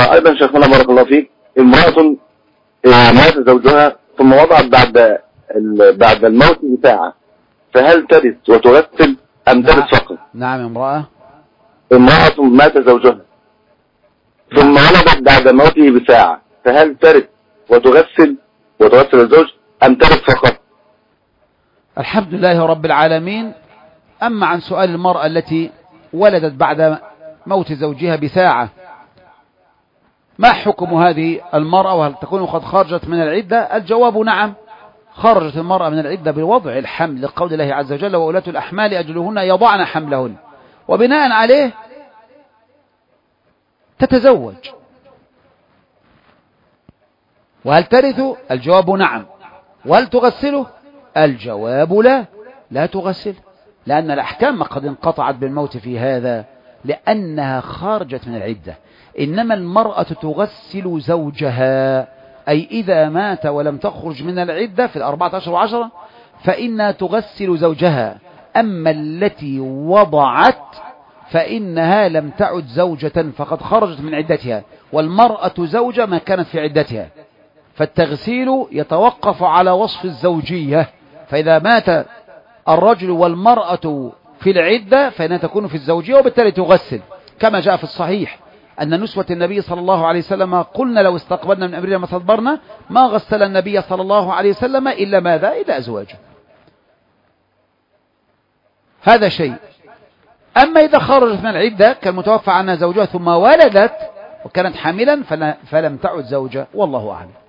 وأيضا شيخنا بارك الله فيك، امرأة مات زوجها ثم وضعت بعد الموت بساعة، فهل ترث وتغسل أم ترث فقط؟ نعم، امرأة مات زوجها ثم ولدت بعد موته بساعة، فهل ترث وتغسل الزوج أم ترث فقط؟ الحمد لله رب العالمين. أما عن سؤال المرأة التي ولدت بعد موت زوجها بساعة، ما حكم هذه المرأة وهل تكون قد خرجت من العدة؟ الجواب نعم، خرجت المرأة من العدة بوضع الحمل، لقول الله عز وجل وأولاة الأحمال أجلهن يضعن حملهن، وبناء عليه تتزوج. وهل ترث؟ الجواب نعم. وهل تغسله؟ الجواب لا تغسل، لأن الأحكام قد انقطعت بالموت في هذا لأنها خارجت من العدة. إنما المرأة تغسل زوجها، أي إذا مات ولم تخرج من العدة في 14 و10 فإنها تغسل زوجها. أما التي وضعت فإنها لم تعد زوجة، فقد خرجت من عدتها، والمرأة زوجة ما كانت في عدتها، فالتغسيل يتوقف على وصف الزوجية. فإذا مات الرجل والمرأة في العدة فإنها تكون في الزوجية، وبالتالي تغسل، كما جاء في الصحيح أن نسوة النبي صلى الله عليه وسلم قلنا لو استقبلنا من أمرنا ما استدبرنا ما غسل النبي صلى الله عليه وسلم إلا ماذا؟ إلا أزواجه. هذا شيء. أما إذا خرجت من العدة كالمتوفى عنها زوجها ثم ولدت وكانت حاملا فلم تعد زوجة، والله أعلم.